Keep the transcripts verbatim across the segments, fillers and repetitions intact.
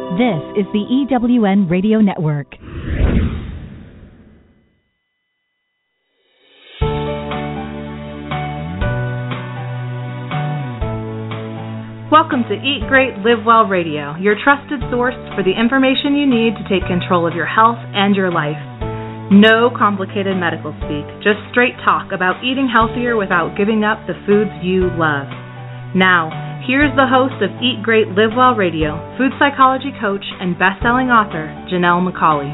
This is the E W N Radio Network. Welcome to Eat Great, Live Well Radio, your trusted source for the information you need to take control of your health and your life. No complicated medical speak, just straight talk about eating healthier without giving up the foods you love. Now, here's the host of Eat Great, Live Well Radio, food psychology coach and best-selling author, Janelle McCauley.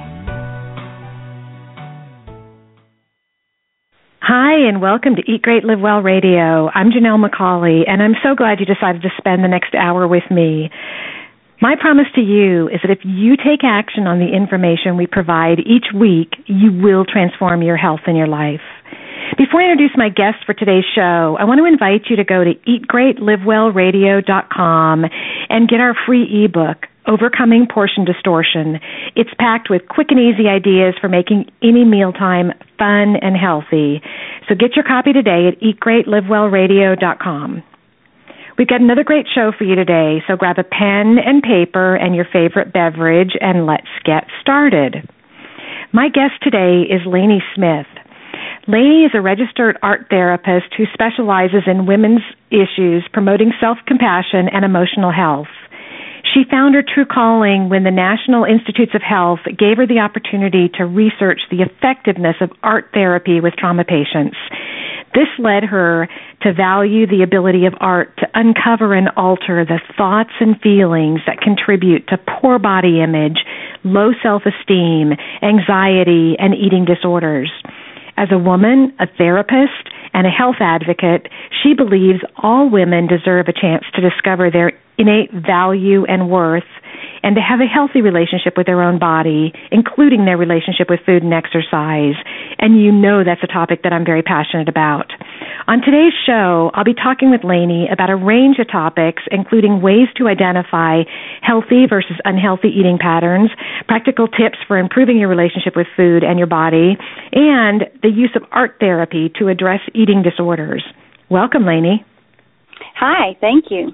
Hi, and welcome to Eat Great, Live Well Radio. I'm Janelle McCauley, and I'm so glad you decided to spend the next hour with me. My promise to you is that if you take action on the information we provide each week, you will transform your health and your life. Before I introduce my guest for today's show, I want to invite you to go to eat great live well radio dot com and get our free ebook, Overcoming Portion Distortion. It's packed with quick and easy ideas for making any mealtime fun and healthy. So get your copy today at eat great live well radio dot com. We've got another great show for you today, so grab a pen and paper and your favorite beverage, and let's get started. My guest today is Lainey Smith. Lainey is a registered art therapist who specializes in women's issues, promoting self-compassion and emotional health. She found her true calling when the National Institutes of Health gave her the opportunity to research the effectiveness of art therapy with trauma patients. This led her to value the ability of art to uncover and alter the thoughts and feelings that contribute to poor body image, low self-esteem, anxiety, and eating disorders. As a woman, a therapist, and a health advocate, she believes all women deserve a chance to discover their innate value and worth and to have a healthy relationship with their own body, including their relationship with food and exercise. And you know that's a topic that I'm very passionate about. On today's show, I'll be talking with Lainey about a range of topics, including ways to identify healthy versus unhealthy eating patterns, practical tips for improving your relationship with food and your body, and the use of art therapy to address eating disorders. Welcome, Lainey. Hi, thank you.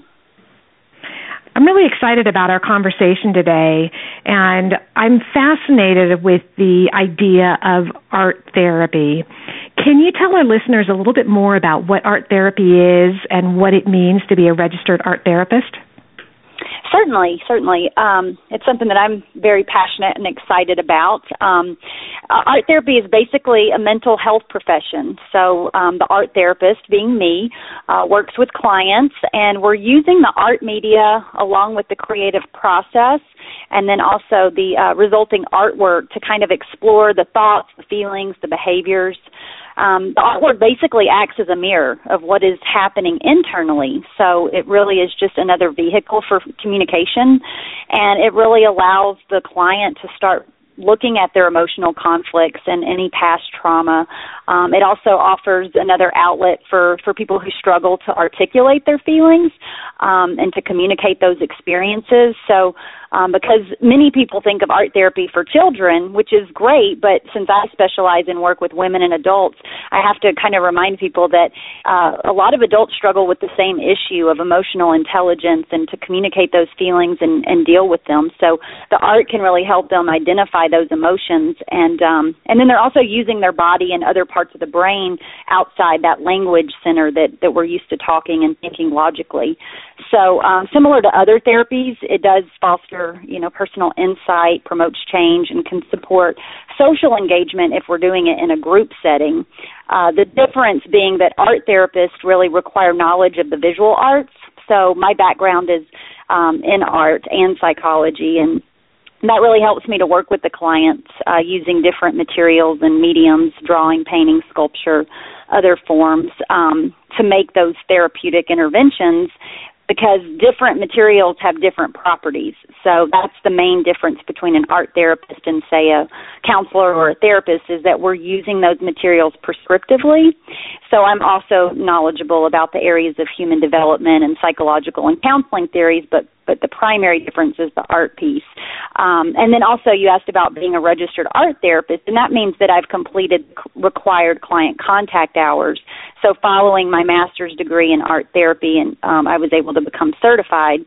I'm really excited about our conversation today, and I'm fascinated with the idea of art therapy. Can you tell our listeners a little bit more about what art therapy is and what it means to be a registered art therapist? Certainly, certainly. Um, it's something that I'm very passionate and excited about. Um, art therapy is basically a mental health profession. So um, the art therapist, being me, uh, works with clients, and we're using the art media along with the creative process and then also the uh, resulting artwork to kind of explore the thoughts, the feelings, the behaviors. Um, the artwork basically acts as a mirror of what is happening internally, so it really is just another vehicle for communication, and it really allows the client to start looking at their emotional conflicts and any past trauma. Um, it also offers another outlet for, for people who struggle to articulate their feelings um, and to communicate those experiences. So um, because many people think of art therapy for children, which is great, but since I specialize in work with women and adults, I have to kind of remind people that uh, a lot of adults struggle with the same issue of emotional intelligence and to communicate those feelings and, and deal with them. So the art can really help them identify those emotions, and um, and then they're also using their body and other parts of the brain outside that language center that, that we're used to talking and thinking logically. So um, similar to other therapies, it does foster, you know, personal insight, promotes change, and can support social engagement if we're doing it in a group setting. Uh, the difference being that art therapists really require knowledge of the visual arts. So my background is um, in art and psychology, and that really helps me to work with the clients uh, using different materials and mediums, drawing, painting, sculpture, other forms, um, to make those therapeutic interventions, because different materials have different properties. So that's the main difference between an art therapist and, say, a counselor or a therapist, is that we're using those materials prescriptively. So I'm also knowledgeable about the areas of human development and psychological and counseling theories, but but the primary difference is the art piece. Um, and then also you asked about being a registered art therapist, and that means that I've completed required client contact hours. So following my master's degree in art therapy, and um, I was able to become certified,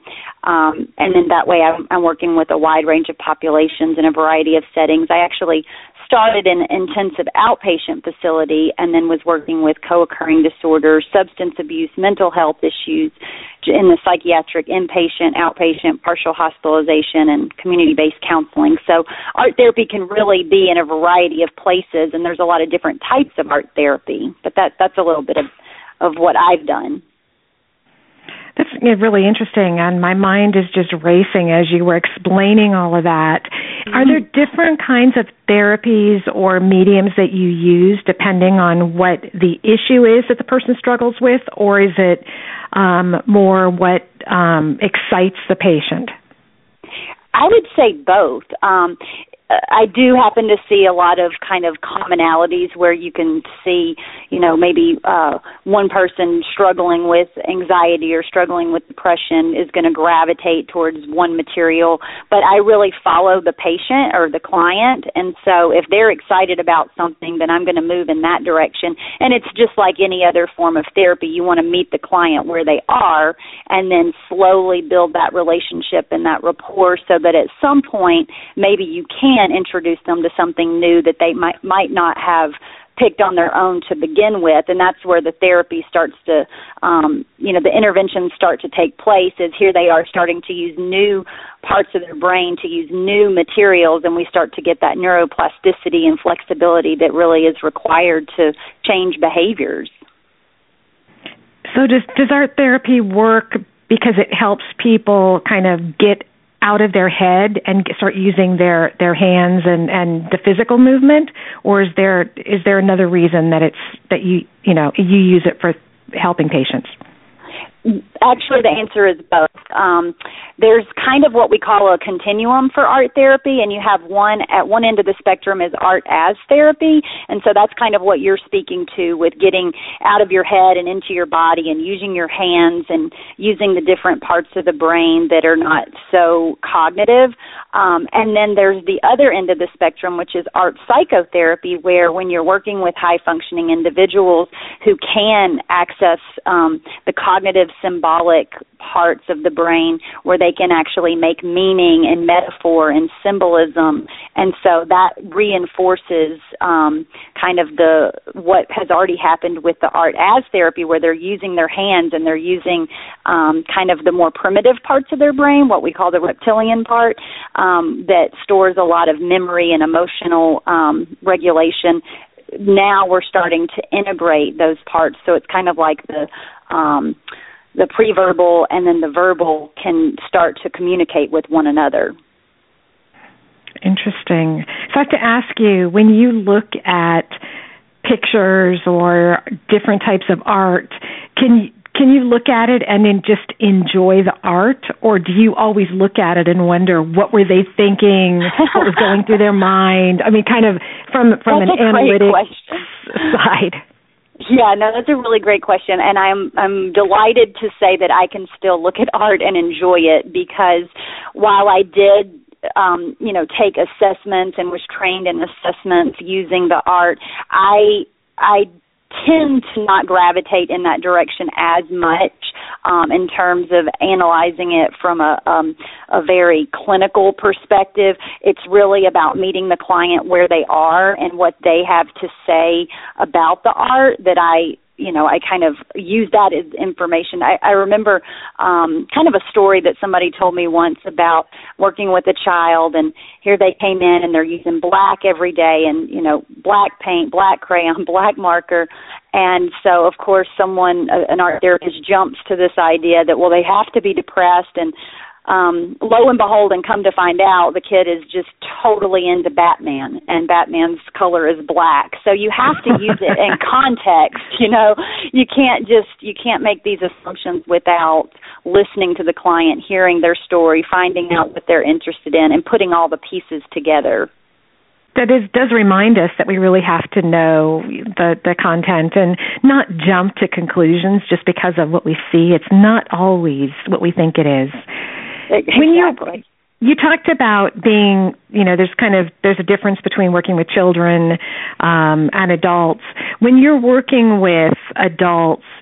Um, and then that way I'm, I'm working with a wide range of populations in a variety of settings. I actually started in an intensive outpatient facility and then was working with co-occurring disorders, substance abuse, mental health issues in the psychiatric inpatient, outpatient, partial hospitalization, and community-based counseling. So art therapy can really be in a variety of places, and there's a lot of different types of art therapy. But that that's a little bit of, of what I've done. That's really interesting, and my mind is just racing as you were explaining all of that. Mm-hmm. Are there different kinds of therapies or mediums that you use depending on what the issue is that the person struggles with, or is it um, more what um, excites the patient? I would say both. Um, I do happen to see a lot of kind of commonalities where you can see, you know, maybe uh, one person struggling with anxiety or struggling with depression is going to gravitate towards one material, but I really follow the patient or the client, and so if they're excited about something, then I'm going to move in that direction. And it's just like any other form of therapy. You want to meet the client where they are and then slowly build that relationship and that rapport so that at some point maybe you can introduce them to something new that they might might not have picked on their own to begin with, and that's where the therapy starts to, um, you know, the interventions start to take place. Is here they are starting to use new parts of their brain, to use new materials, and we start to get that neuroplasticity and flexibility that really is required to change behaviors. So does does art therapy work because it helps people kind of get out of their head and start using their, their hands and, and the physical movement, or is there is there another reason that it's that you you know you use it for helping patients? Actually, the answer is both. Um, there's kind of what we call a continuum for art therapy, and you have one at one end of the spectrum is art as therapy, and so that's kind of what you're speaking to with getting out of your head and into your body and using your hands and using the different parts of the brain that are not so cognitive. Um, and then there's the other end of the spectrum, which is art psychotherapy, where when you're working with high-functioning individuals who can access um, the cognitive symbolic parts of the brain where they can actually make meaning and metaphor and symbolism, and so that reinforces um, kind of the what has already happened with the art as therapy, where they're using their hands and they're using um, kind of the more primitive parts of their brain, what we call the reptilian part, um, that stores a lot of memory and emotional um, regulation. Now we're starting to integrate those parts, so it's kind of like the um, the pre-verbal and then the verbal can start to communicate with one another. Interesting. So I have to ask you, when you look at pictures or different types of art, can you, can you look at it and then just enjoy the art, or do you always look at it and wonder what were they thinking, what was going through their mind? I mean, kind of from from That's an analytic side. Yeah, no, that's a really great question, and I'm I'm delighted to say that I can still look at art and enjoy it, because while I did, um, you know, take assessments and was trained in assessments using the art, I I tend to not gravitate in that direction as much um, in terms of analyzing it from a, um, a very clinical perspective. It's really about meeting the client where they are and what they have to say about the art that I you know, I kind of use that as information. I, I remember um, kind of a story that somebody told me once about working with a child, and here they came in and they're using black every day and, you know, black paint, black crayon, black marker. And so, of course, someone, an art therapist, jumps to this idea that, well, they have to be depressed, and Um, lo and behold, and come to find out, the kid is just totally into Batman, and Batman's color is black. So you have to use it in context. You know, you can't just you can't make these assumptions without listening to the client, hearing their story, finding out what they're interested in, and putting all the pieces together. That is, does remind us that we really have to know the, the content and not jump to conclusions just because of what we see. It's not always what we think it is. Exactly. When you, you talked about being, you know, there's kind of, there's a difference between working with children um, and adults. When you're working with adults,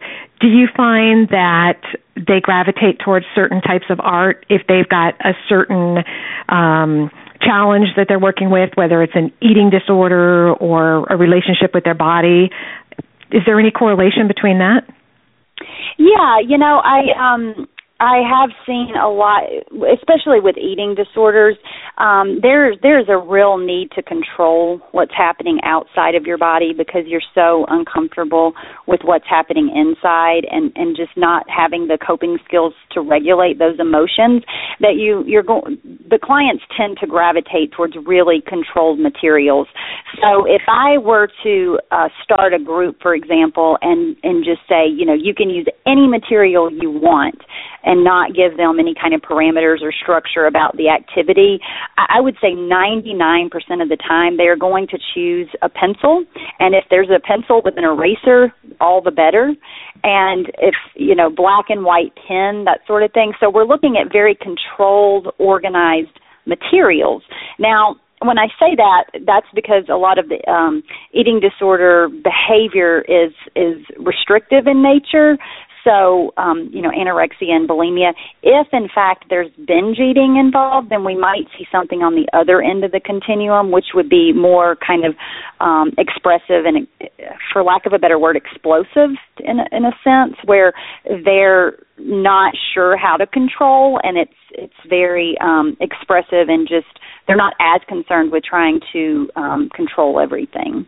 do you find that they gravitate towards certain types of art if they've got a certain um, challenge that they're working with, whether it's an eating disorder or a relationship with their body? Is there any correlation between that? Yeah, you know, I um, I have seen a lot, especially with eating disorders. Um, there's there's a real need to control what's happening outside of your body because you're so uncomfortable with what's happening inside, and, and just not having the coping skills to regulate those emotions. That you you're going, the clients tend to gravitate towards really controlled materials. So if I were to uh, start a group, for example, and and just say, you know, you can use any material you want, and not give them any kind of parameters or structure about the activity, I would say ninety-nine percent of the time they are going to choose a pencil. And if there's a pencil with an eraser, all the better. And if, you know, black and white pen, that sort of thing. So we're looking at very controlled, organized materials. Now, when I say that, that's because a lot of the um, eating disorder behavior is is restrictive in nature. So, um, you know, anorexia and bulimia. If, in fact, there's binge eating involved, then we might see something on the other end of the continuum, which would be more kind of um, expressive and, for lack of a better word, explosive in a, in a sense, where they're not sure how to control, and it's it's very um, expressive and just they're not as concerned with trying to um, control everything.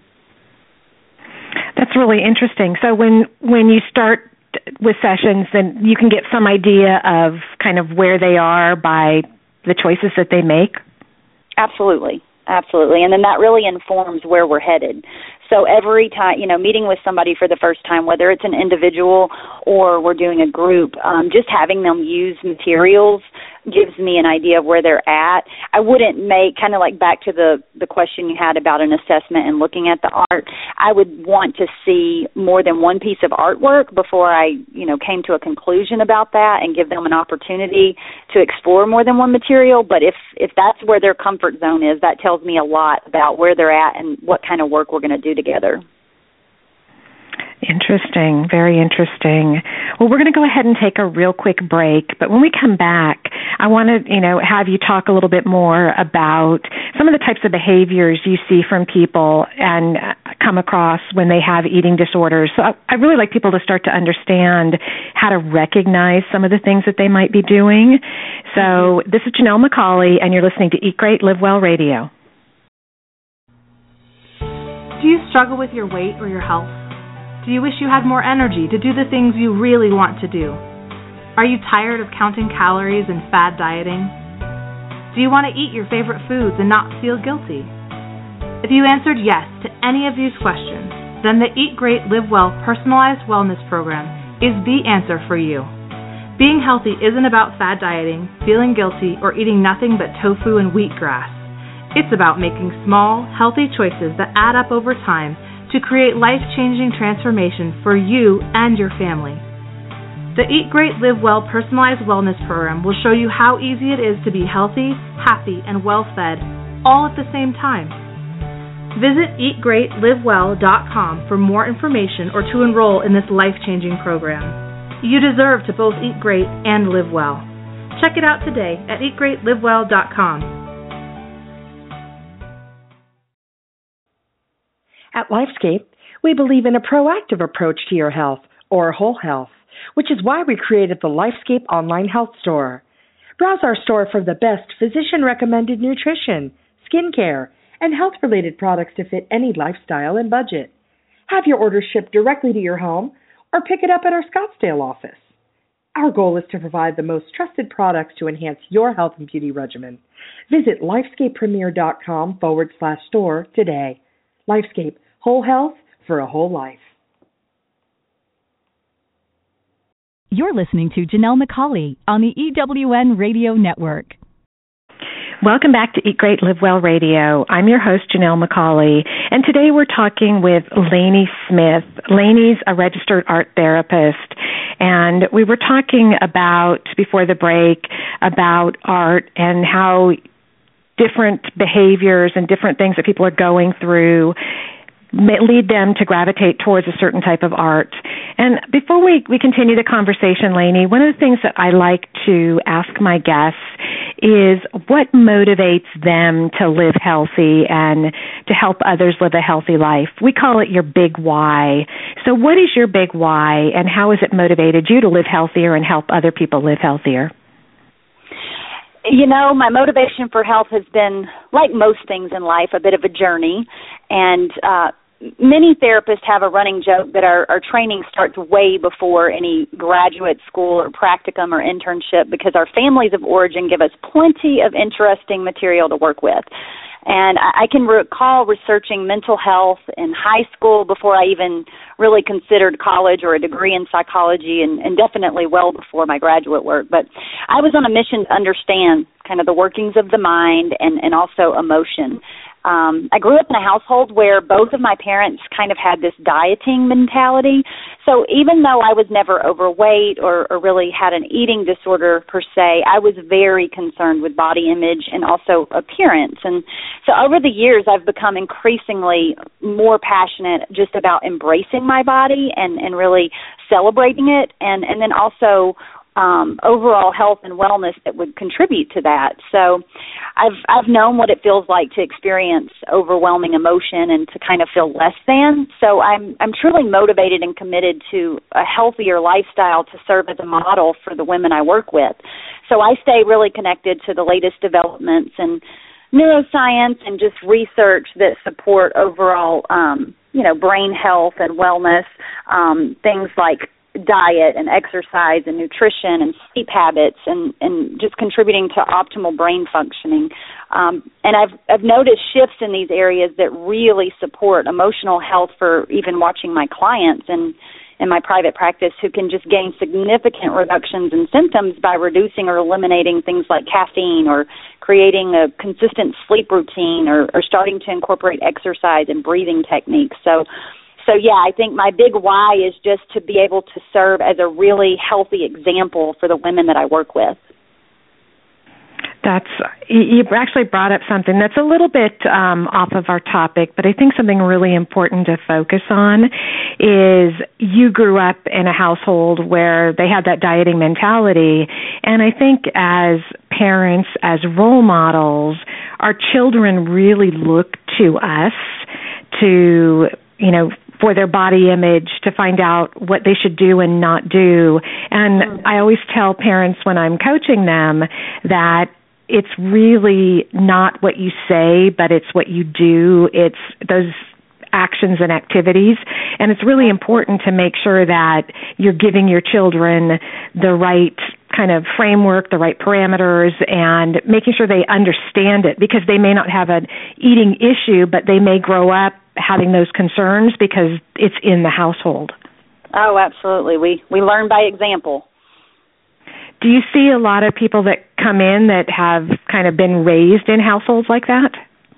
That's really interesting. So when when you start with sessions, then you can get some idea of kind of where they are by the choices that they make? Absolutely. Absolutely. And then that really informs where we're headed. So every time, you know, meeting with somebody for the first time, whether it's an individual or we're doing a group, um, just having them use materials gives me an idea of where they're at. I wouldn't make, kind of like back to the, the question you had about an assessment and looking at the art, I would want to see more than one piece of artwork before I, you know, came to a conclusion about that and give them an opportunity to explore more than one material. But if, if that's where their comfort zone is, that tells me a lot about where they're at and what kind of work we're going to do together. Interesting. Very interesting. Well, we're going to go ahead and take a real quick break, but when we come back, I want to, you know, have you talk a little bit more about some of the types of behaviors you see from people and come across when they have eating disorders. So I'd really like people to start to understand how to recognize some of the things that they might be doing. So this is Janelle McCauley, and you're listening to Eat Great, Live Well Radio. Do you struggle with your weight or your health? Do you wish you had more energy to do the things you really want to do? Are you tired of counting calories and fad dieting? Do you want to eat your favorite foods and not feel guilty? If you answered yes to any of these questions, then the Eat Great, Live Well Personalized Wellness Program is the answer for you. Being healthy isn't about fad dieting, feeling guilty, or eating nothing but tofu and wheatgrass. It's about making small, healthy choices that add up over time to create life-changing transformation for you and your family. The Eat Great, Live Well Personalized Wellness Program will show you how easy it is to be healthy, happy, and well-fed, all at the same time. Visit eat great live well dot com for more information or to enroll in this life-changing program. You deserve to both eat great and live well. Check it out today at eat great live well dot com. At LifeScape, we believe in a proactive approach to your health, or whole health, which is why we created the LifeScape online health store. Browse our store for the best physician-recommended nutrition, skincare, and health-related products to fit any lifestyle and budget. Have your order shipped directly to your home or pick it up at our Scottsdale office. Our goal is to provide the most trusted products to enhance your health and beauty regimen. Visit lifescapepremier.com forward slash store today. LifeScape, whole health for a whole life. You're listening to Janelle McCauley on the E W N Radio Network. Welcome back to Eat Great, Live Well Radio. I'm your host, Janelle McCauley, and today we're talking with Lainey Smith. Lainey's a registered art therapist, and we were talking about, before the break, about art and how different behaviors and different things that people are going through may lead them to gravitate towards a certain type of art. And before we, we continue the conversation, Lainey, one of the things that I like to ask my guests is what motivates them to live healthy and to help others live a healthy life. We call it your big why. So what is your big why, and how has it motivated you to live healthier and help other people live healthier? You know, my motivation for health has been, like most things in life, a bit of a journey. And uh, many therapists have a running joke that our, our training starts way before any graduate school or practicum or internship, because our families of origin give us plenty of interesting material to work with. And I can recall researching mental health in high school before I even really considered college or a degree in psychology, and, and definitely well before my graduate work. But I was on a mission to understand kind of the workings of the mind and, and also emotion. Um, I grew up in a household where both of my parents kind of had this dieting mentality. So even though I was never overweight or, or really had an eating disorder per se, I was very concerned with body image and also appearance. And so over the years, I've become increasingly more passionate just about embracing my body and, and really celebrating it, and, and then also Um, overall health and wellness that would contribute to that. So I've I've known what it feels like to experience overwhelming emotion and to kind of feel less than. So I'm I'm truly motivated and committed to a healthier lifestyle to serve as a model for the women I work with. So I stay really connected to the latest developments in neuroscience and just research that support overall, um, you know, brain health and wellness, um, things like diet and exercise and nutrition and sleep habits, and, and just contributing to optimal brain functioning. Um, and I've I've noticed shifts in these areas that really support emotional health for even watching my clients and in my private practice, who can just gain significant reductions in symptoms by reducing or eliminating things like caffeine, or creating a consistent sleep routine, or, or starting to incorporate exercise and breathing techniques. So So, yeah, I think my big why is just to be able to serve as a really healthy example for the women that I work with. That's, you actually brought up something that's a little bit um, off of our topic, but I think something really important to focus on is you grew up in a household where they had that dieting mentality, and I think as parents, as role models, our children really look to us to, you know, for their body image, to find out what they should do and not do. And I always tell parents when I'm coaching them that it's really not what you say, but it's what you do. It's those actions and activities. And it's really important to make sure that you're giving your children the right kind of framework, the right parameters, and making sure they understand it, because they may not have an eating issue, but they may grow up having those concerns because it's in the household. Oh, absolutely. We we learn by example. Do you see a lot of people that come in that have kind of been raised in households like that?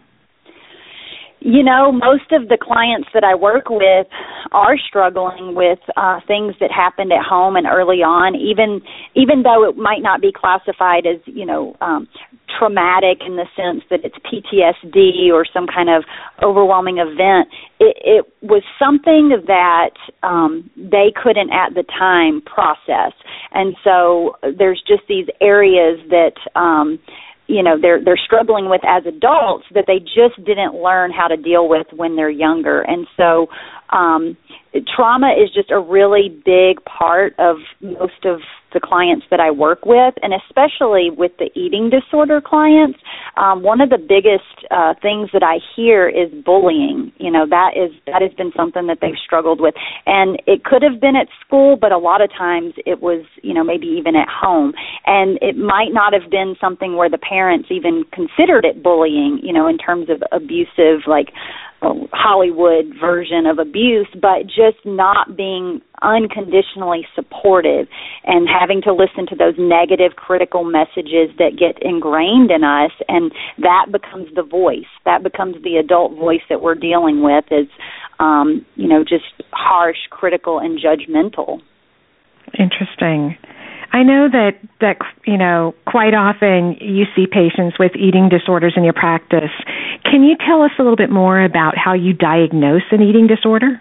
You know, most of the clients that I work with are struggling with uh, things that happened at home and early on, even even though it might not be classified as, you know, um, traumatic in the sense that it's P T S D or some kind of overwhelming event. It, it was something that um, they couldn't at the time process. And so there's just these areas that um, you know, they're they're struggling with as adults that they just didn't learn how to deal with when they're younger. And so um, trauma is just a really big part of most of the clients that I work with, and especially with the eating disorder clients. Um, one of the biggest uh, things that I hear is bullying. You know, that is that has been something that they've struggled with. And it could have been at school, but a lot of times it was, you know, maybe even at home. And it might not have been something where the parents even considered it bullying, you know, in terms of abusive, like Hollywood version of abuse, but just not being unconditionally supportive and having to listen to those negative critical messages that get ingrained in us, and that becomes the voice. That becomes the adult voice that we're dealing with, is, um, you know, just harsh, critical, and judgmental. Interesting. I know that, that, you know, quite often you see patients with eating disorders in your practice. Can you tell us a little bit more about how you diagnose an eating disorder?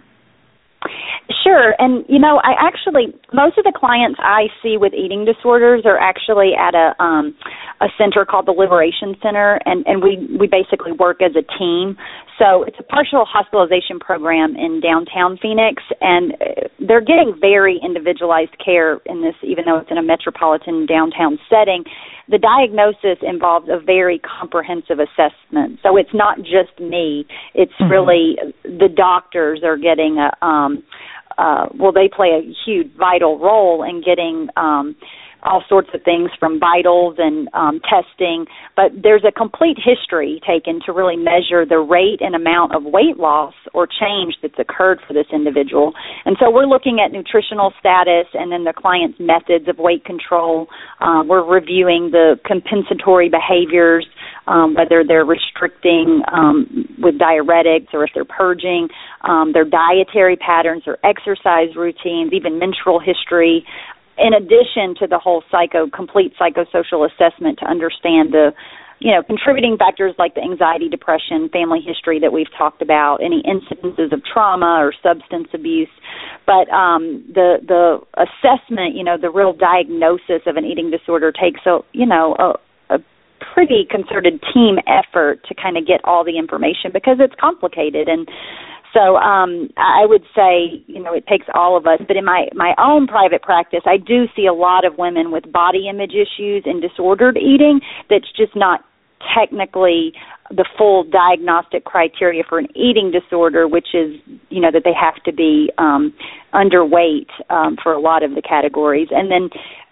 Sure. And, you know, I actually, most of the clients I see with eating disorders are actually at a um, a center called the Liberation Center, and, and we, we basically work as a team. So it's a partial hospitalization program in downtown Phoenix, and they're getting very individualized care in this, even though it's in a metropolitan downtown setting. The diagnosis involves a very comprehensive assessment. So it's not just me. It's mm-hmm. really the doctors are getting a, um, uh, well, they play a huge vital role in getting um, all sorts of things from vitals and um, testing, but there's a complete history taken to really measure the rate and amount of weight loss or change that's occurred for this individual. And so we're looking at nutritional status and then the client's methods of weight control. Uh, we're reviewing the compensatory behaviors, um, whether they're restricting um, with diuretics or if they're purging, um, their dietary patterns or exercise routines, even menstrual history, in addition to the whole psycho, complete psychosocial assessment to understand the, you know, contributing factors like the anxiety, depression, family history that we've talked about, any incidences of trauma or substance abuse. But um, the the assessment, you know, the real diagnosis of an eating disorder takes, a, you know, a, a pretty concerted team effort to kind of get all the information because it's complicated. And So um, I would say, you know, it takes all of us. But in my, my own private practice, I do see a lot of women with body image issues and disordered eating that's just not technically the full diagnostic criteria for an eating disorder, which is, you know, that they have to be um, underweight um, for a lot of the categories. And then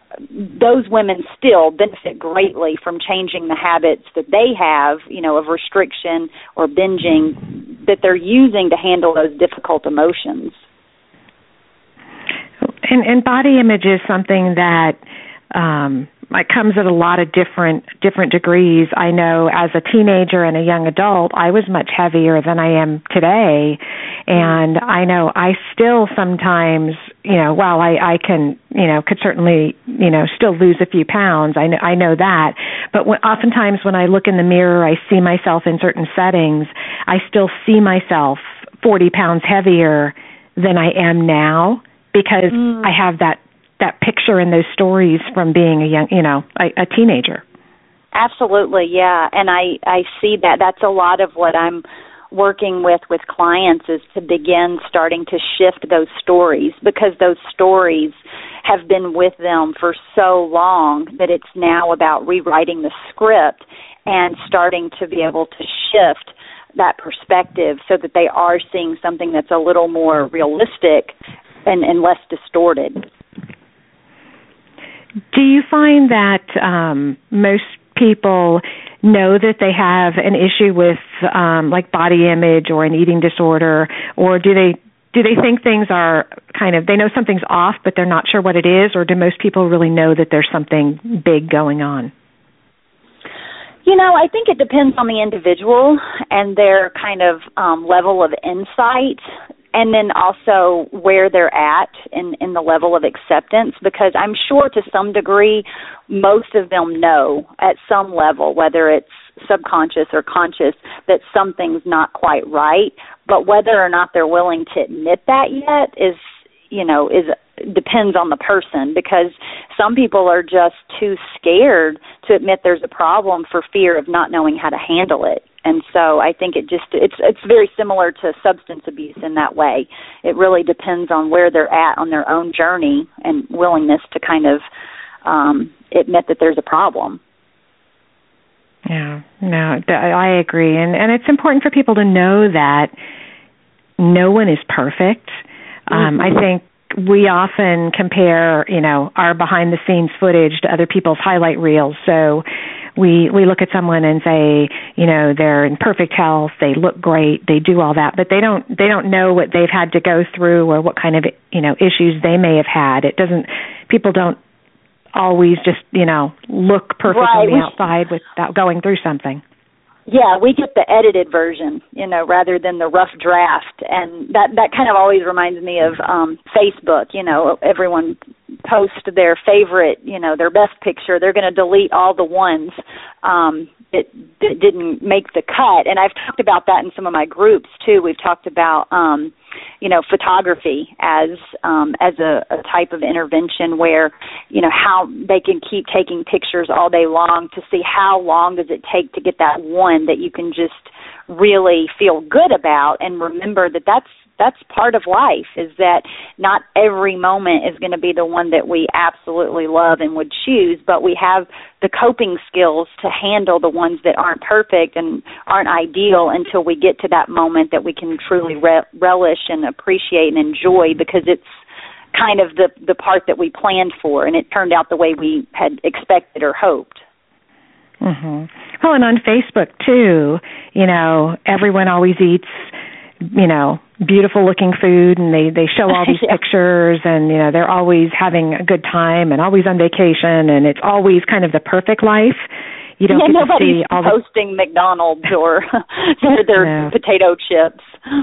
those women still benefit greatly from changing the habits that they have, you know, of restriction or binging that they're using to handle those difficult emotions. And, and body image is something that um, it comes at a lot of different different degrees. I know as a teenager and a young adult, I was much heavier than I am today. And I know I still sometimes, you know, while I, I can, you know, could certainly, you know, still lose a few pounds. I know, I know that. But when, oftentimes when I look in the mirror, I see myself in certain settings, I still see myself forty pounds heavier than I am now because mm. I have that, that picture and those stories from being a young, you know, a, a teenager. Absolutely, yeah. And I, I see that. That's a lot of what I'm working with with clients is to begin starting to shift those stories because those stories have been with them for so long that it's now about rewriting the script and starting to be able to shift that perspective so that they are seeing something that's a little more realistic and, and less distorted. Do you find that um, most people know that they have an issue with um, like body image or an eating disorder, or do they do they think things are kind of, they know something's off but they're not sure what it is, or do most people really know that there's something big going on? You know, I think it depends on the individual and their kind of um, level of insight, and then also where they're at in, in the level of acceptance, because I'm sure to some degree most of them know at some level, whether it's subconscious or conscious, that something's not quite right, but whether or not they're willing to admit that yet is, you know, is depends on the person, because some people are just too scared to admit there's a problem for fear of not knowing how to handle it. And so I think it just it's it's very similar to substance abuse in that way. It really depends on where they're at on their own journey and willingness to kind of um, admit that there's a problem. Yeah, no, I agree. And, and it's important for people to know that no one is perfect. Um, mm-hmm. I think we often compare, you know, our behind-the-scenes footage to other people's highlight reels. So we we look at someone and say, you know, they're in perfect health, they look great, they do all that, but they don't they don't know what they've had to go through or what kind of, you know, issues they may have had. It doesn't. People don't always just, you know, look perfect right. on the outside without going through something. Yeah, we get the edited version, you know, rather than the rough draft. And that, that kind of always reminds me of um, Facebook. You know, everyone post their favorite, you know, their best picture, they're going to delete all the ones um, that, that didn't make the cut. And I've talked about that in some of my groups too. We've talked about, um, you know, photography as um, as a, a type of intervention where, you know, how they can keep taking pictures all day long to see how long does it take to get that one that you can just really feel good about, and remember that that's that's part of life, is that not every moment is going to be the one that we absolutely love and would choose, but we have the coping skills to handle the ones that aren't perfect and aren't ideal until we get to that moment that we can truly re- relish and appreciate and enjoy, because it's kind of the, the part that we planned for, and it turned out the way we had expected or hoped. Mm-hmm. Well, and on Facebook, too, you know, everyone always eats, you know, beautiful-looking food, and they, they show all these yeah. pictures, and, you know, they're always having a good time and always on vacation, and it's always kind of the perfect life. You don't yeah, get nobody's to see all posting the... McDonald's or their, their no. potato chips.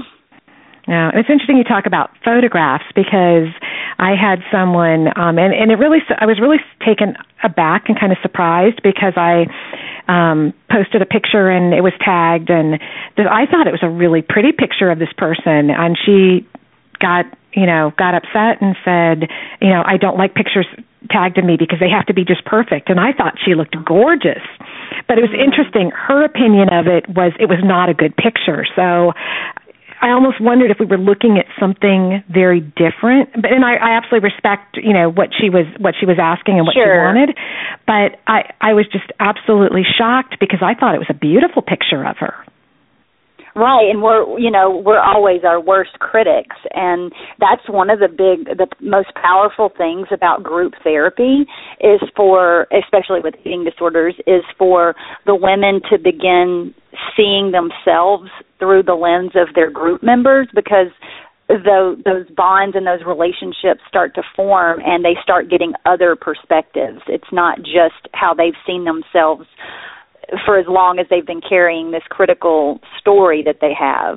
Yeah, it's interesting you talk about photographs, because I had someone, um, and, and it really, I was really taken aback and kind of surprised, because I um, posted a picture and it was tagged, and th- I thought it was a really pretty picture of this person, and she got, you know, got upset and said, you know, I don't like pictures tagged to me because they have to be just perfect, and I thought she looked gorgeous. But it was interesting. Her opinion of it was it was not a good picture, so I almost wondered if we were looking at something very different. But and I, I absolutely respect, you know, what she was what she was asking and what sure. she wanted. But I, I was just absolutely shocked, because I thought it was a beautiful picture of her. Right, and we're, you know, we're always our worst critics, and that's one of the big, the most powerful things about group therapy is for, especially with eating disorders, is for the women to begin seeing themselves through the lens of their group members, because those, those bonds and those relationships start to form, and they start getting other perspectives. It's not just how they've seen themselves for as long as they've been carrying this critical story that they have.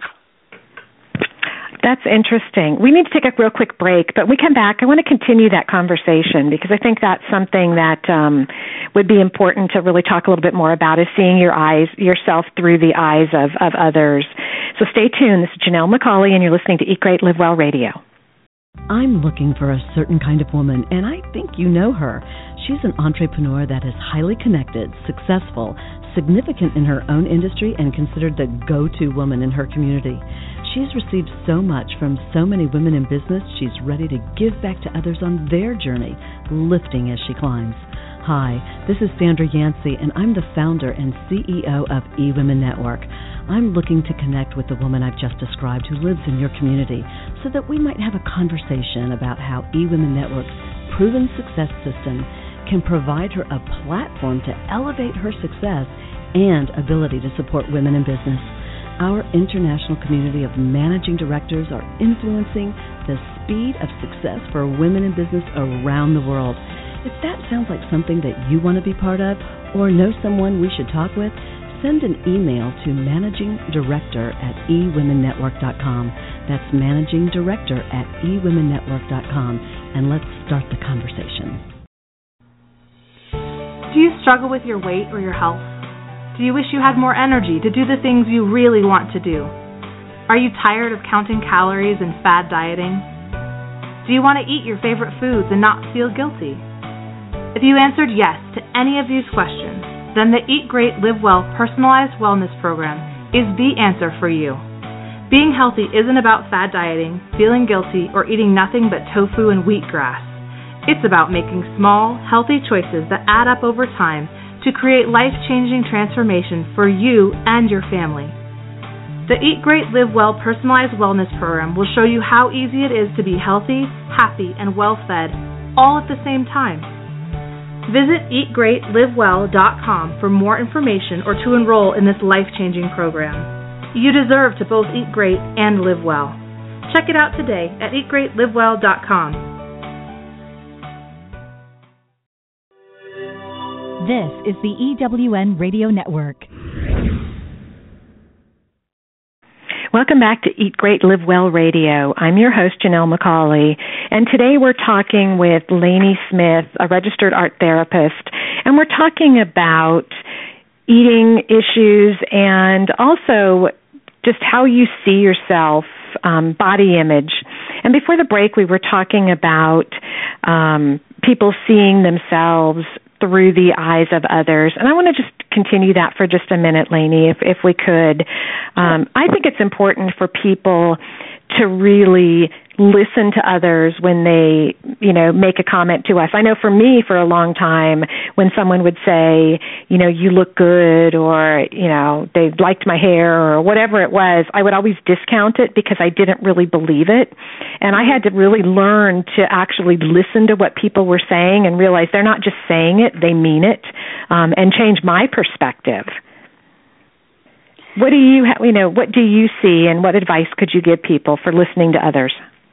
That's interesting. We need to take a real quick break, but when we come back, I want to continue that conversation, because I think that's something that um, would be important to really talk a little bit more about, is seeing your eyes, yourself through the eyes of, of others. So stay tuned. This is Janelle McCauley, and you're listening to Eat Great, Live Well Radio. I'm looking for a certain kind of woman, and I think you know her. She's an entrepreneur that is highly connected, successful, significant in her own industry, and considered the go-to woman in her community. She's received so much from so many women in business, she's ready to give back to others on their journey, lifting as she climbs. Hi, this is Sandra Yancey, and I'm the founder and C E O of eWomen Network. I'm looking to connect with the woman I've just described who lives in your community, so that we might have a conversation about how eWomen Network's proven success system can provide her a platform to elevate her success and ability to support women in business. Our international community of managing directors are influencing the speed of success for women in business around the world. If that sounds like something that you want to be part of, or know someone we should talk with, send an email to managing director at e women network dot com. That's managing director at e women network dot com, and let's start the conversation. Do you struggle with your weight or your health? Do you wish you had more energy to do the things you really want to do? Are you tired of counting calories and fad dieting? Do you want to eat your favorite foods and not feel guilty? If you answered yes to any of these questions, then the Eat Great, Live Well Personalized Wellness Program is the answer for you. Being healthy isn't about fad dieting, feeling guilty, or eating nothing but tofu and wheatgrass. It's about making small, healthy choices that add up over time to create life-changing transformation for you and your family. The Eat Great, Live Well Personalized Wellness Program will show you how easy it is to be healthy, happy, and well-fed all at the same time. Visit eat great live well dot com for more information or to enroll in this life-changing program. You deserve to both eat great and live well. Check it out today at eat great live well dot com. This is the E W N Radio Network. Welcome back to Eat Great, Live Well Radio. I'm your host, Janelle McCauley, and today we're talking with Lainey Smith, a registered art therapist, and we're talking about eating issues and also just how you see yourself, um, body image. And before the break, we were talking about um, people seeing themselves through the eyes of others. And I want to just continue that for just a minute, Lainey, if, if we could. Um, I think it's important for people to really listen to others when they, you know, make a comment to us. I know for me, for a long time, when someone would say, you know, you look good, or, you know, they liked my hair, or whatever it was, I would always discount it because I didn't really believe it. And I had to really learn to actually listen to what people were saying and realize they're not just saying it, they mean it, um, and change my perspective. What do you, ha- you know, what do you see, and what advice could you give people for listening to others?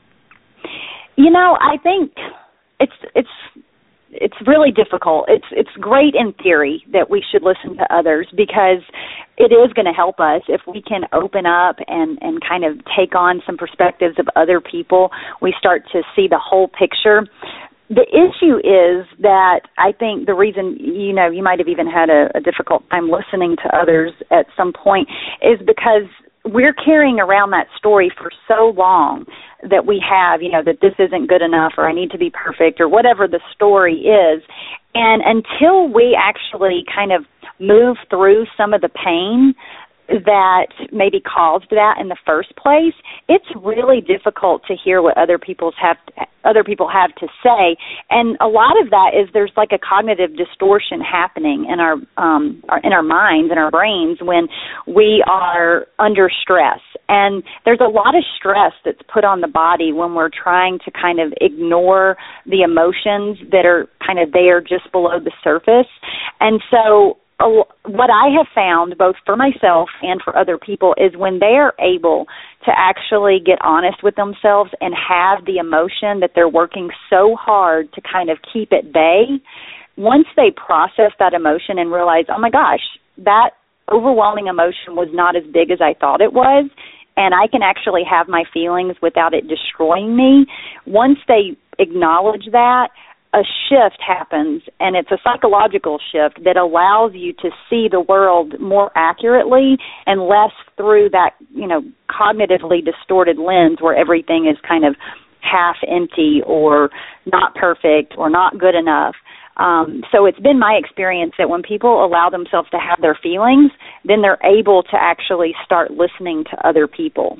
You know, I think it's it's it's really difficult. It's it's great in theory that we should listen to others, because it is going to help us if we can open up and, and kind of take on some perspectives of other people. We start to see the whole picture. The issue is that I think the reason, you know, you might have even had a, a difficult time listening to others at some point is because we're carrying around that story for so long that we have, you know, that this isn't good enough, or I need to be perfect, or whatever the story is. And until we actually kind of move through some of the pain that maybe caused that in the first place, it's really difficult to hear what other people's have to, other people have to say. And a lot of that is there's like a cognitive distortion happening in our, um, our in our minds and our brains when we are under stress. And there's a lot of stress that's put on the body when we're trying to kind of ignore the emotions that are kind of there just below the surface. And so what I have found, both for myself and for other people, is when they are able to actually get honest with themselves and have the emotion that they're working so hard to kind of keep at bay, once they process that emotion and realize, oh my gosh, that overwhelming emotion was not as big as I thought it was, and I can actually have my feelings without it destroying me, once they acknowledge that, a shift happens, and it's a psychological shift that allows you to see the world more accurately and less through that, you know, cognitively distorted lens where everything is kind of half empty or not perfect or not good enough. Um, so it's been my experience that when people allow themselves to have their feelings, then they're able to actually start listening to other people.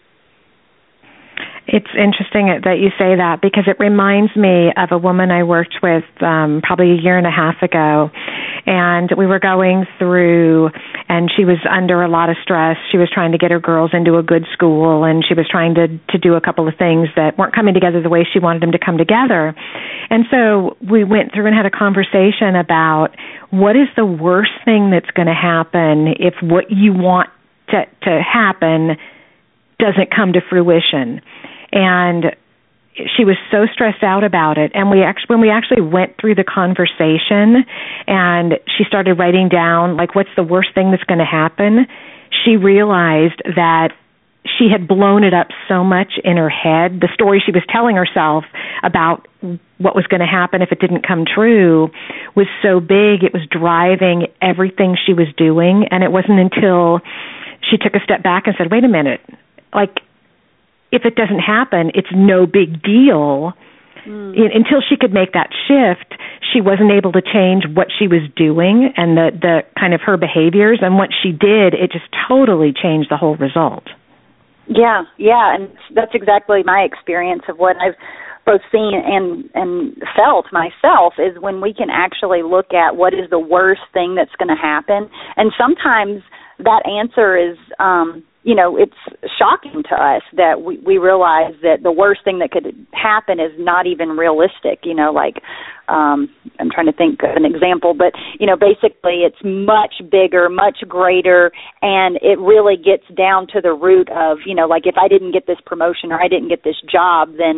It's interesting that you say that, because it reminds me of a woman I worked with um, probably a year and a half ago, and we were going through, and she was under a lot of stress. She was trying to get her girls into a good school, and she was trying to, to do a couple of things that weren't coming together the way she wanted them to come together. And so we went through and had a conversation about what is the worst thing that's going to happen if what you want to, to happen doesn't come to fruition. And she was so stressed out about it. And we actually, when we actually went through the conversation and she started writing down, like, what's the worst thing that's going to happen, she realized that she had blown it up so much in her head. The story she was telling herself about what was going to happen if it didn't come true was so big, it was driving everything she was doing. And it wasn't until she took a step back and said, wait a minute, like, if it doesn't happen, it's no big deal. Mm. Until she could make that shift, she wasn't able to change what she was doing and the, the kind of her behaviors. And once she did, it just totally changed the whole result. Yeah, yeah, and that's exactly my experience of what I've both seen and, and felt myself, is when we can actually look at what is the worst thing that's going to happen. And sometimes that answer is, um, you know, it's shocking to us that we, we realize that the worst thing that could happen is not even realistic. You know, like, um, I'm trying to think of an example, but, you know, basically it's much bigger, much greater, and it really gets down to the root of, you know, like, if I didn't get this promotion or I didn't get this job, then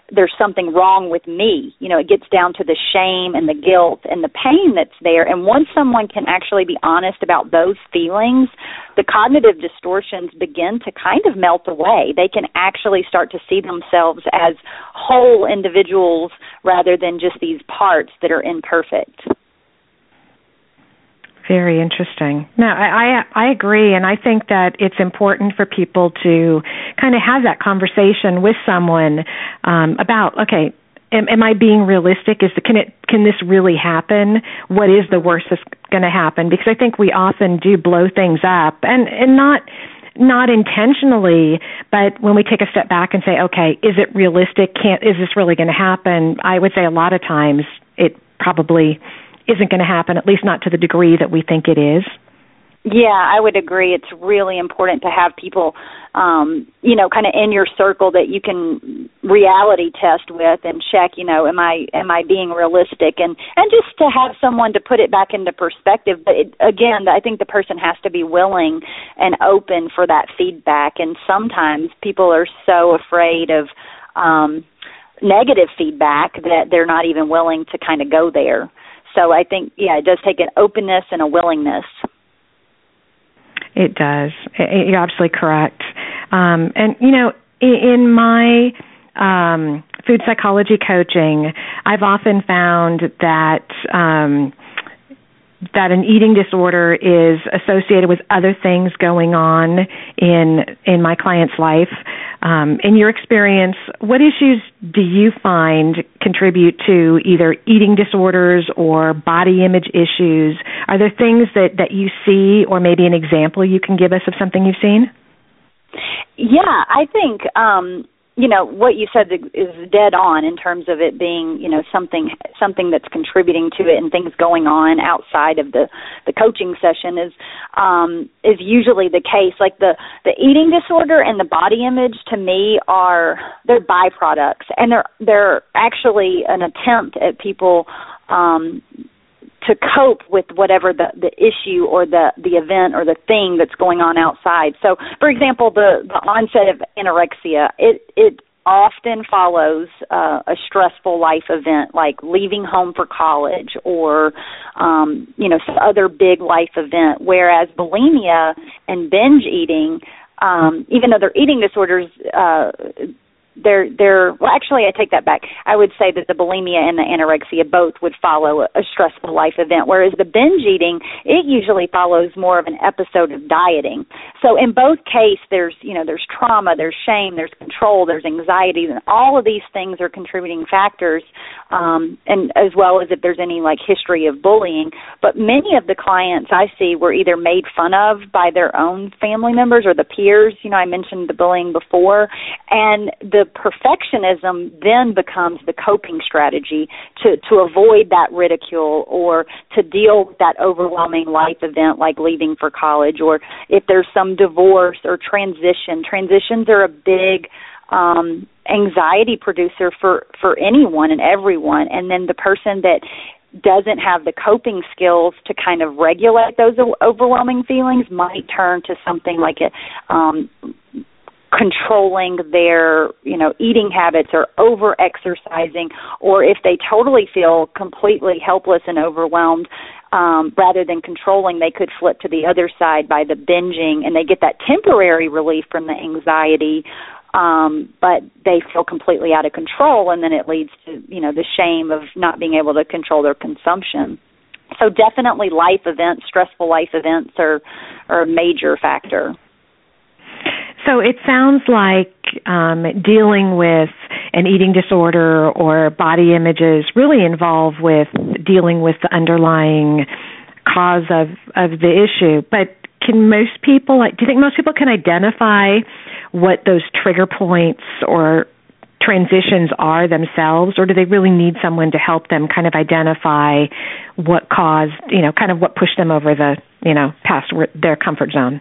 there's something wrong with me. You know, it gets down to the shame and the guilt and the pain that's there. And once someone can actually be honest about those feelings, the cognitive distortions begin to kind of melt away. They can actually start to see themselves as whole individuals rather than just these parts that are imperfect. Very interesting. No, I, I I agree, and I think that it's important for people to kind of have that conversation with someone um, about, okay, am, am I being realistic? Is the, can it can this really happen? What is the worst that's going to happen? Because I think we often do blow things up, and and not. Not intentionally, but when we take a step back and say, okay, is it realistic? Can't, is this really going to happen? I would say a lot of times it probably isn't going to happen, at least not to the degree that we think it is. Yeah, I would agree. It's really important to have people, um, you know, kind of in your circle that you can reality test with and check, you know, am I am I being realistic? And, and just to have someone to put it back into perspective. But, it, again, I think the person has to be willing and open for that feedback. And sometimes people are so afraid of um, negative feedback that they're not even willing to kind of go there. So I think, yeah, it does take an openness and a willingness. It does. You're absolutely correct. Um, and, you know, in my um, food psychology coaching, I've often found that um, that an eating disorder is associated with other things going on in in my client's life. Um, in your experience, what issues do you find contribute to either eating disorders or body image issues? Are there things that, that you see, or maybe an example you can give us of something you've seen? Yeah, I think, um, you know, what you said is dead on in terms of it being, you know, something something that's contributing to it and things going on outside of the, the coaching session is um, is usually the case. Like the, the eating disorder and the body image, to me, are they're byproducts, and they're they're actually an attempt at people um, to cope with whatever the, the issue or the, the event or the thing that's going on outside. So, for example, the, the onset of anorexia, it, it often follows uh, a stressful life event like leaving home for college or, um, you know, some other big life event, whereas bulimia and binge eating, um, even though they're eating disorders, uh, They're, they're, well, actually, I take that back. I would say that the bulimia and the anorexia both would follow a, a stressful life event, whereas the binge eating, it usually follows more of an episode of dieting. So in both cases, there's, you know, there's trauma, there's shame, there's control, there's anxiety, and all of these things are contributing factors, um, and as well as if there's any, like, history of bullying. But many of the clients I see were either made fun of by their own family members or the peers. You know, I mentioned the bullying before, and the perfectionism then becomes the coping strategy to, to avoid that ridicule or to deal with that overwhelming life event like leaving for college, or if there's some divorce or transition. Transitions are a big um, anxiety producer for, for anyone and everyone. And then the person that doesn't have the coping skills to kind of regulate those overwhelming feelings might turn to something like a um, controlling their, you know, eating habits or over-exercising, or if they totally feel completely helpless and overwhelmed, um, rather than controlling, they could flip to the other side by the binging, and they get that temporary relief from the anxiety, um, but they feel completely out of control, and then it leads to, you know, the shame of not being able to control their consumption. So definitely life events, stressful life events are, are a major factor. So it sounds like um, dealing with an eating disorder or body images really involve with dealing with the underlying cause of, of the issue. But can most people, like, do you think most people can identify what those trigger points or transitions are themselves, or do they really need someone to help them kind of identify what caused, you know, kind of what pushed them over the, you know, past their comfort zone?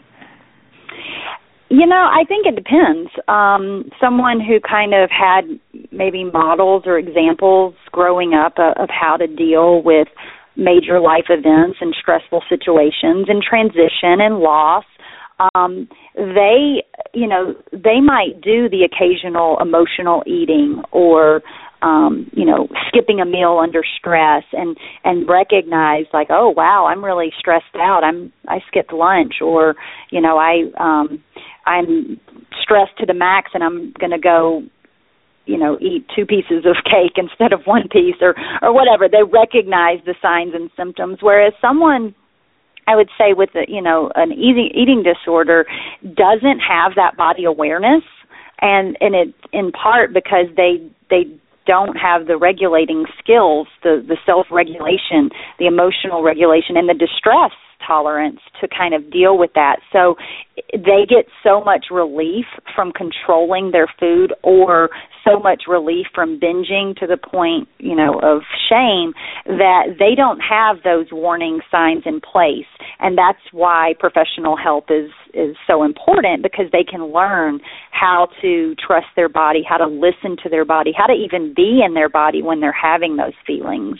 You know, I think it depends. Um, someone who kind of had maybe models or examples growing up of, of how to deal with major life events and stressful situations and transition and loss, um, they, you know, they might do the occasional emotional eating or, um, you know, skipping a meal under stress and, and recognize like, oh, wow, I'm really stressed out. I'm, I skipped lunch, or, you know, I, um, I'm stressed to the max and I'm going to go, you know, eat two pieces of cake instead of one piece, or, or whatever. They recognize the signs and symptoms, whereas someone, I would say, with a, you know, an eating eating disorder doesn't have that body awareness, and and it in part because they they don't have the regulating skills, the the self-regulation, the emotional regulation, and the distress tolerance to kind of deal with that. So they get so much relief from controlling their food, or so much relief from binging to the point, you know, of shame, that they don't have those warning signs in place. And that's why professional help is, is so important, because they can learn how to trust their body, how to listen to their body, how to even be in their body when they're having those feelings.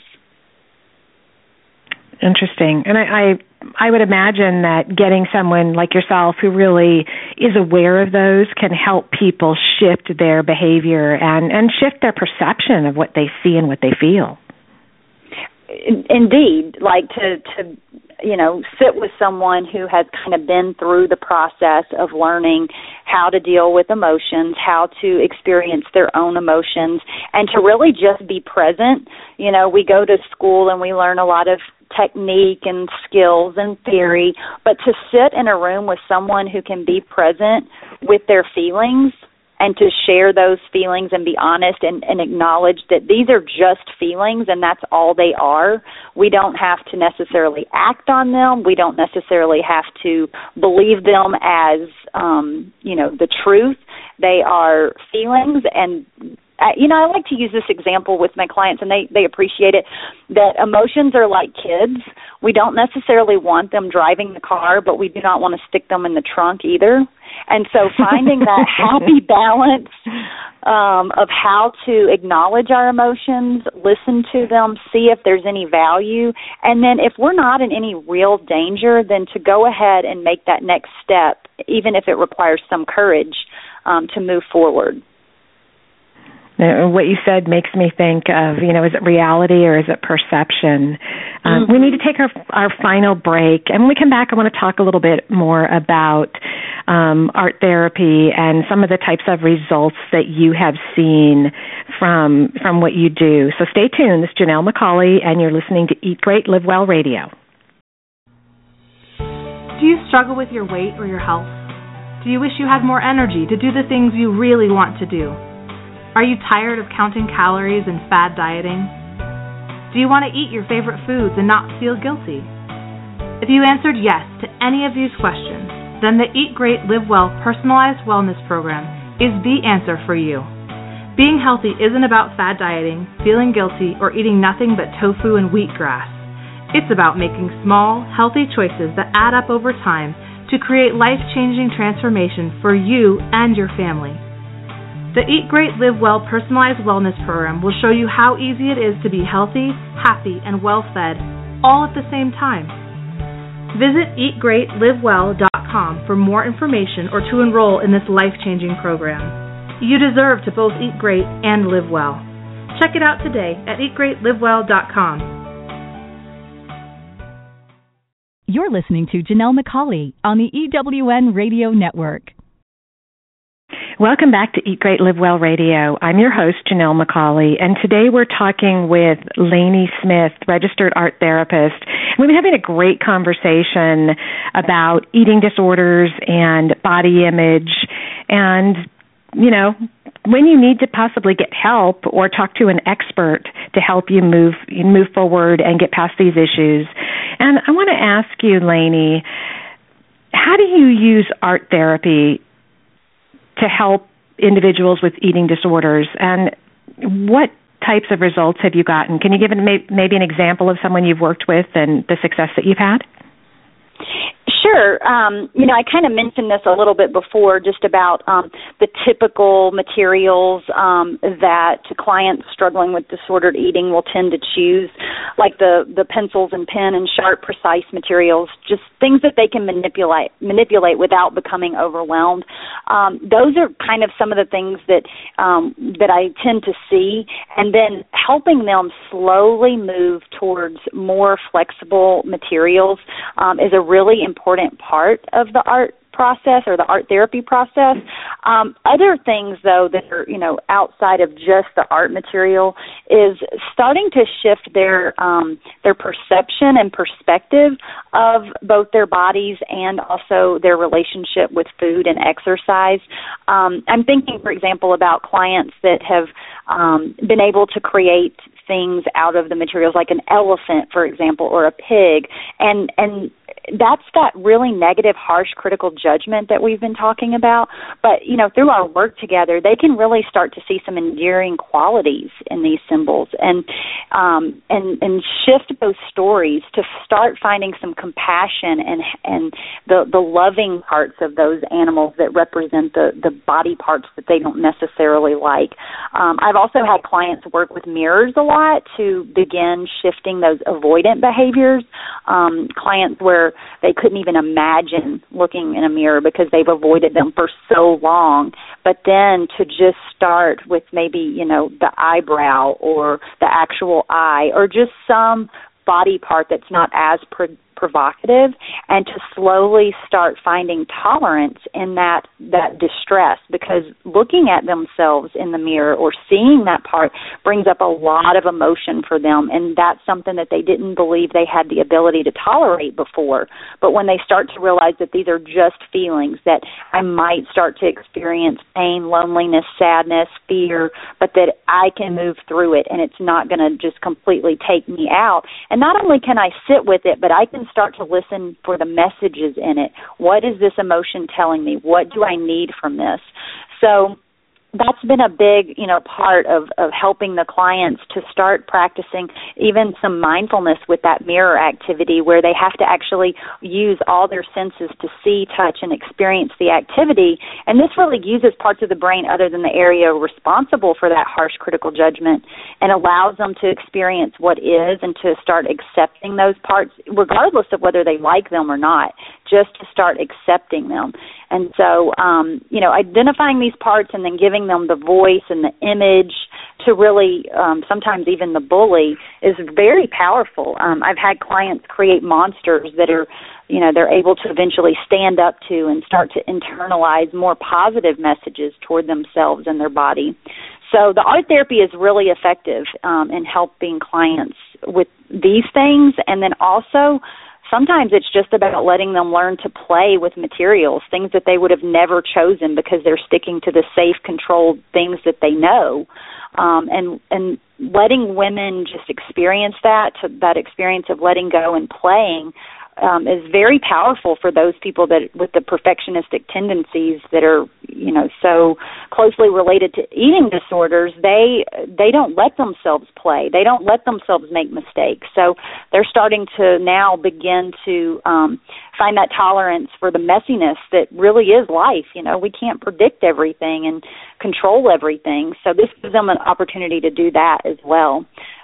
Interesting. And I, I I would imagine that getting someone like yourself who really is aware of those can help people shift their behavior and, and shift their perception of what they see and what they feel. Indeed. Like to, to you know, sit with someone who has kind of been through the process of learning how to deal with emotions, how to experience their own emotions, and to really just be present. You know, we go to school and we learn a lot of technique and skills and theory, but to sit in a room with someone who can be present with their feelings and to share those feelings and be honest and, and acknowledge that these are just feelings and that's all they are. We don't have to necessarily act on them. We don't necessarily have to believe them as, um, you know, the truth. They are feelings, and Uh, you know, I like to use this example with my clients, and they, they appreciate it, that emotions are like kids. We don't necessarily want them driving the car, but we do not want to stick them in the trunk either. And so finding that happy balance um, of how to acknowledge our emotions, listen to them, see if there's any value, and then if we're not in any real danger, then to go ahead and make that next step, even if it requires some courage um, to move forward. Now, what you said makes me think of, you know, is it reality or is it perception? Um, mm-hmm. We need to take our our final break. And when we come back, I want to talk a little bit more about um, art therapy and some of the types of results that you have seen from from what you do. So stay tuned. This is Janelle McCauley, and you're listening to Eat Great, Live Well Radio. Do you struggle with your weight or your health? Do you wish you had more energy to do the things you really want to do? Are you tired of counting calories and fad dieting? Do you want to eat your favorite foods and not feel guilty? If you answered yes to any of these questions, then the Eat Great, Live Well Personalized Wellness Program is the answer for you. Being healthy isn't about fad dieting, feeling guilty, or eating nothing but tofu and wheatgrass. It's about making small, healthy choices that add up over time to create life-changing transformation for you and your family. The Eat Great, Live Well Personalized Wellness Program will show you how easy it is to be healthy, happy, and well-fed, all at the same time. Visit eat great live well dot com for more information or to enroll in this life-changing program. You deserve to both eat great and live well. Check it out today at eat great live well dot com. You're listening to Janelle McCauley on the E W N Radio Network. Welcome back to Eat Great, Live Well Radio. I'm your host, Janelle McCauley, and today we're talking with Lainey Smith, registered art therapist. We've been having a great conversation about eating disorders and body image and, you know, when you need to possibly get help or talk to an expert to help you move move forward and get past these issues. And I want to ask you, Lainey, how do you use art therapy to help individuals with eating disorders, and what types of results have you gotten? Can you give maybe an example of someone you've worked with and the success that you've had? Sure. Um, you know, I kind of mentioned this a little bit before, just about um, the typical materials um, that clients struggling with disordered eating will tend to choose, like the, the pencils and pen and sharp, precise materials, just things that they can manipulate manipulate without becoming overwhelmed. Um, those are kind of some of the things that um, that I tend to see, and then helping them slowly move towards more flexible materials um, is a really important part of the art process or the art therapy process. Um, other things, though, that are, you know, outside of just the art material is starting to shift their um, their perception and perspective of both their bodies and also their relationship with food and exercise. Um, I'm thinking, for example, about clients that have um, been able to create things out of the materials, like an elephant, for example, or a pig, and and that's that really negative, harsh, critical judgment that we've been talking about. But, you know, through our work together, they can really start to see some endearing qualities in these symbols and um, and, and shift those stories to start finding some compassion and and the, the loving parts of those animals that represent the, the body parts that they don't necessarily like. Um, I've also had clients work with mirrors a lot to begin shifting those avoidant behaviors. Um, clients where they couldn't even imagine looking in a mirror because they've avoided them for so long. But then to just start with maybe, you know, the eyebrow or the actual eye or just some body part that's not as pro- provocative, and to slowly start finding tolerance in that that distress, because looking at themselves in the mirror or seeing that part brings up a lot of emotion for them, and that's something that they didn't believe they had the ability to tolerate before. But when they start to realize that these are just feelings, that I might start to experience pain, loneliness, sadness, fear, but that I can move through it and it's not going to just completely take me out. And not only can I sit with it, but I can start to listen for the messages in it. What is this emotion telling me? What do I need from this? So that's been a big, you know, part of, of helping the clients to start practicing even some mindfulness with that mirror activity, where they have to actually use all their senses to see, touch, and experience the activity. And this really uses parts of the brain other than the area responsible for that harsh critical judgment, and allows them to experience what is and to start accepting those parts, regardless of whether they like them or not, just to start accepting them. And so, um, you know, identifying these parts and then giving them the voice and the image to really, um, sometimes even the bully, is very powerful. Um, I've had clients create monsters that are, you know, they're able to eventually stand up to and start to internalize more positive messages toward themselves and their body. So the art therapy is really effective um, in helping clients with these things, and then also sometimes it's just about letting them learn to play with materials, things that they would have never chosen because they're sticking to the safe, controlled things that they know, um, and and letting women just experience that, to, that experience of letting go and playing. Um, is very powerful for those people that with the perfectionistic tendencies that are, you know, so closely related to eating disorders. They they don't let themselves play. They don't let themselves make mistakes. So they're starting to now begin to um, find that tolerance for the messiness that really is life. You know, we can't predict everything and control everything. So this gives them an opportunity to do that as well.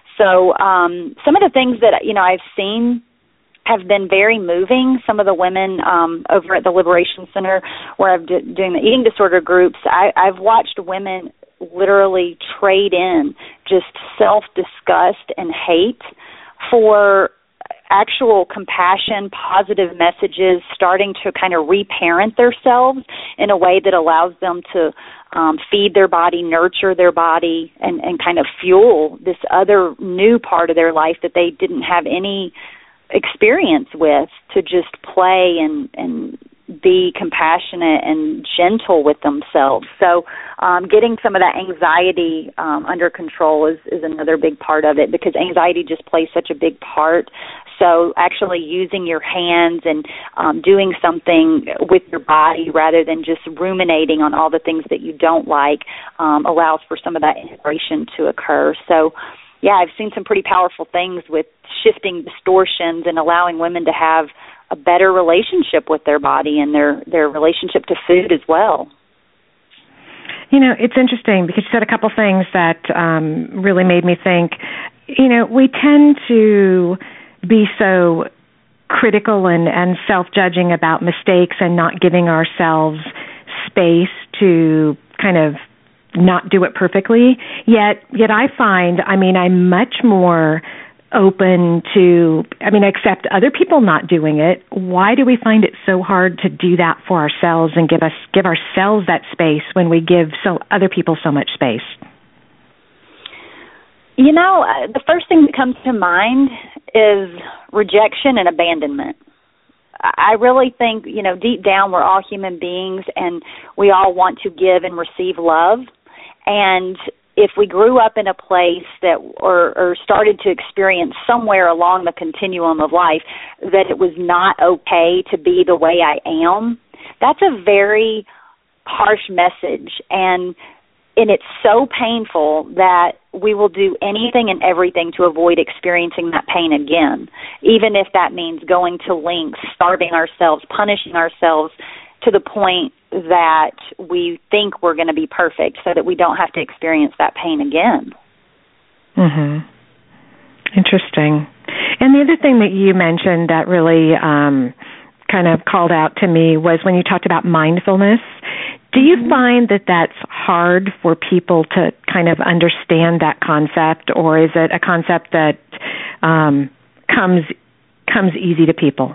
So um, some of the things that, you know, I've seen have been very moving. Some of the women um, over at the Liberation Center, where I'm do- doing the eating disorder groups, I, I've watched women literally trade in just self-disgust and hate for actual compassion, positive messages, starting to kind of reparent themselves in a way that allows them to um, feed their body, nurture their body, and, and kind of fuel this other new part of their life that they didn't have any experience with, to just play and, and be compassionate and gentle with themselves. So um, getting some of that anxiety um, under control is, is another big part of it, because anxiety just plays such a big part. So actually using your hands and um, doing something with your body rather than just ruminating on all the things that you don't like um, allows for some of that integration to occur. So yeah, I've seen some pretty powerful things with shifting distortions and allowing women to have a better relationship with their body and their, their relationship to food as well. You know, it's interesting because you said a couple things that um, really made me think, you know, we tend to be so critical and, and self-judging about mistakes and not giving ourselves space to kind of not do it perfectly. Yet, yet I find, I mean, I'm much more open to, I mean, I accept other people not doing it. Why do we find it so hard to do that for ourselves and give us give ourselves that space when we give so other people so much space? You know, uh, the first thing that comes to mind is rejection and abandonment. I really think, you know, deep down we're all human beings and we all want to give and receive love. And if we grew up in a place that or, or started to experience somewhere along the continuum of life that it was not okay to be the way I am, that's a very harsh message. And and it's so painful that we will do anything and everything to avoid experiencing that pain again, even if that means going to lengths, starving ourselves, punishing ourselves to the point that we think we're going to be perfect so that we don't have to experience that pain again. Mm-hmm. Interesting. And the other thing that you mentioned that really um, kind of called out to me was when you talked about mindfulness. Do you mm-hmm. find that that's hard for people to kind of understand that concept, or is it a concept that um, comes comes easy to people?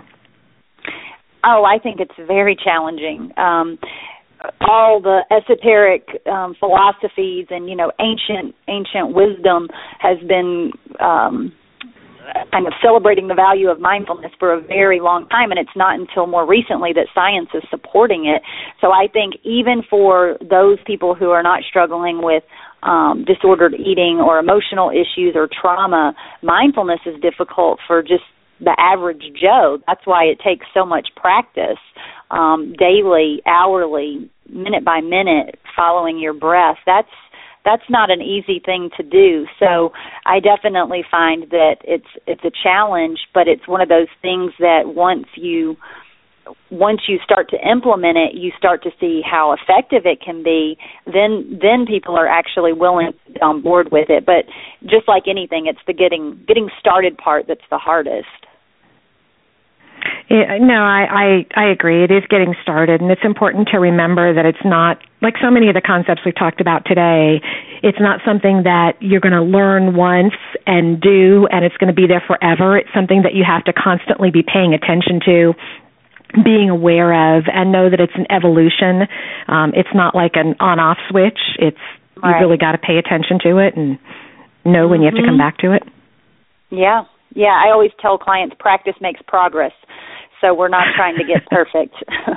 Oh, I think it's very challenging. Um, all the esoteric um, philosophies and, you know, ancient ancient wisdom has been um, kind of celebrating the value of mindfulness for a very long time, and it's not until more recently that science is supporting it. So I think even for those people who are not struggling with um, disordered eating or emotional issues or trauma, mindfulness is difficult for just the average Joe. That's why it takes so much practice, um, daily, hourly, minute by minute, following your breath. That's that's not an easy thing to do. So I definitely find that it's it's a challenge, but it's one of those things that once you once you start to implement it, you start to see how effective it can be. Then then people are actually willing to get on board with it. But just like anything, it's the getting getting started part that's the hardest. Yeah, no, I, I, I agree. It is getting started, and it's important to remember that it's not, like so many of the concepts we've talked about today, it's not something that you're going to learn once and do, and it's going to be there forever. It's something that you have to constantly be paying attention to, being aware of, and know that it's an evolution. Um, it's not like an on-off switch. It's right. You've really got to pay attention to it and know when mm-hmm. you have to come back to it. Yeah. Yeah, I always tell clients practice makes progress, so we're not trying to get perfect.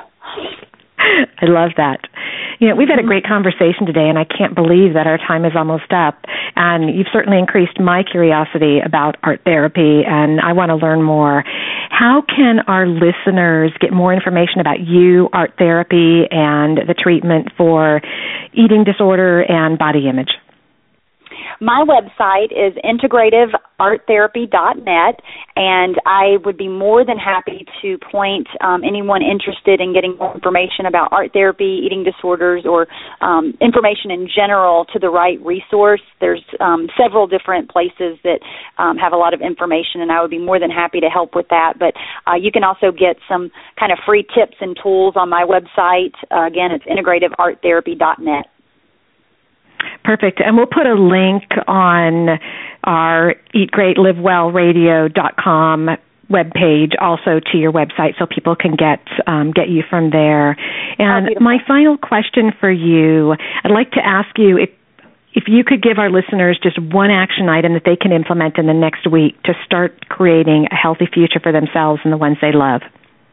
I love that. You know, we've had a great conversation today, and I can't believe that our time is almost up. And you've certainly increased my curiosity about art therapy, and I want to learn more. How can our listeners get more information about you, art therapy, and the treatment for eating disorder and body image? My website is integrative art therapy dot net, and I would be more than happy to point um, anyone interested in getting more information about art therapy, eating disorders, or um, information in general to the right resource. There's um, several different places that um, have a lot of information, and I would be more than happy to help with that. But uh, you can also get some kind of free tips and tools on my website. Uh, again, it's integrative art therapy dot net. Perfect. And we'll put a link on our eat great live well radio dot com webpage also to your website so people can get um, get you from there. And oh, my final question for you, I'd like to ask you if if you could give our listeners just one action item that they can implement in the next week to start creating a healthy future for themselves and the ones they love.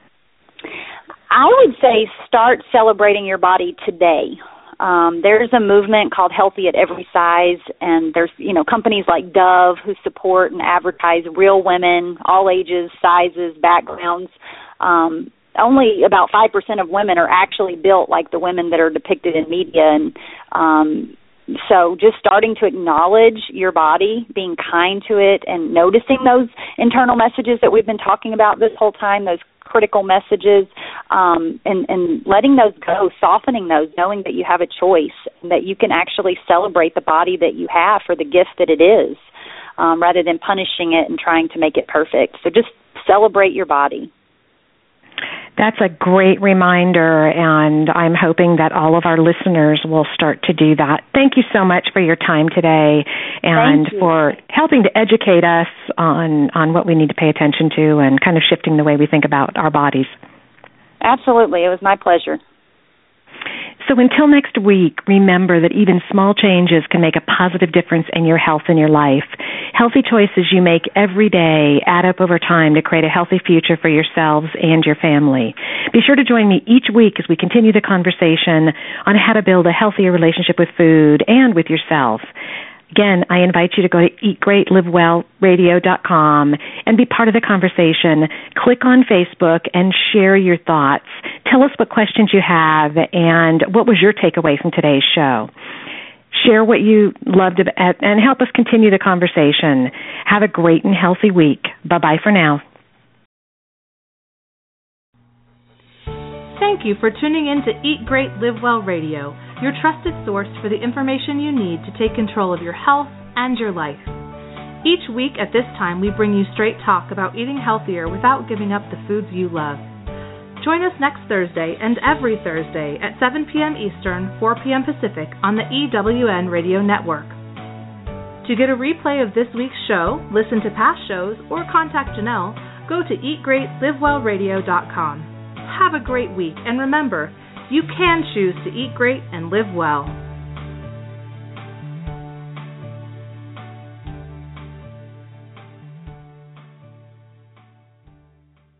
I would say start celebrating your body today. Um, there's a movement called Healthy at Every Size, and there's, you know, companies like Dove who support and advertise real women, all ages, sizes, backgrounds. Um, only about five percent of women are actually built like the women that are depicted in media, and um, so just starting to acknowledge your body, being kind to it, and noticing those internal messages that we've been talking about this whole time, those critical messages, um, and, and letting those go, softening those, knowing that you have a choice, and that you can actually celebrate the body that you have for the gift that it is, um, rather than punishing it and trying to make it perfect. So just celebrate your body. That's a great reminder, and I'm hoping that all of our listeners will start to do that. Thank you so much for your time today and for helping to educate us on, on what we need to pay attention to and kind of shifting the way we think about our bodies. Absolutely. It was my pleasure. So until next week, remember that even small changes can make a positive difference in your health and your life. Healthy choices you make every day add up over time to create a healthy future for yourselves and your family. Be sure to join me each week as we continue the conversation on how to build a healthier relationship with food and with yourself. Again, I invite you to go to eat great live well radio dot com and be part of the conversation. Click on Facebook and share your thoughts. Tell us what questions you have and what was your takeaway from today's show. Share what you loved and help us continue the conversation. Have a great and healthy week. Bye-bye for now. Thank you for tuning in to Eat Great, Live Well Radio, your trusted source for the information you need to take control of your health and your life. Each week at this time, we bring you straight talk about eating healthier without giving up the foods you love. Join us next Thursday and every Thursday at seven p.m. Eastern, four p.m. Pacific on the E W N Radio Network. To get a replay of this week's show, listen to past shows, or contact Janelle, go to eat great live well radio dot com. Have a great week, and remember, you can choose to eat great and live well.